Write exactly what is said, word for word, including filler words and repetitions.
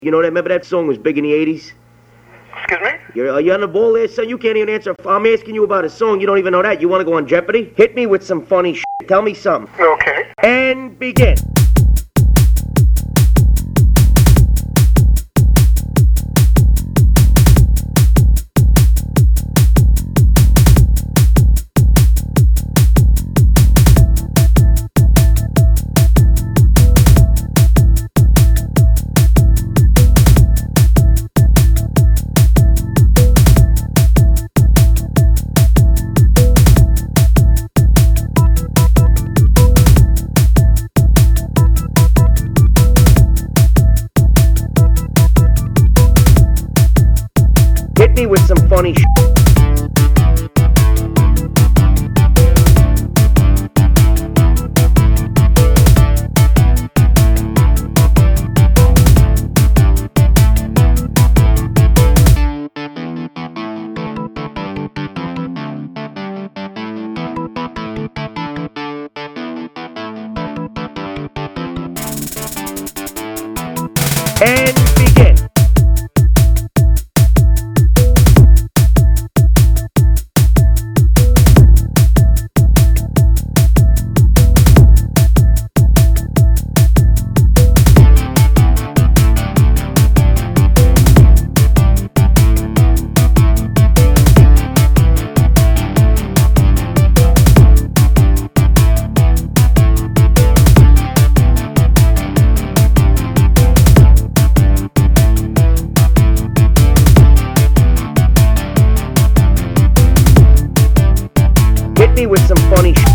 You know that? Remember that song was big in the eighties? Excuse me? You're, are you on the ball there, son? You can't even answer. I'm asking you about a song. You don't even know that. You want to go on Jeopardy? Hit me with some funny shit. Tell me something. Okay. And begin. Hit me with some funny shit. And begin. Hit me with some funny shit.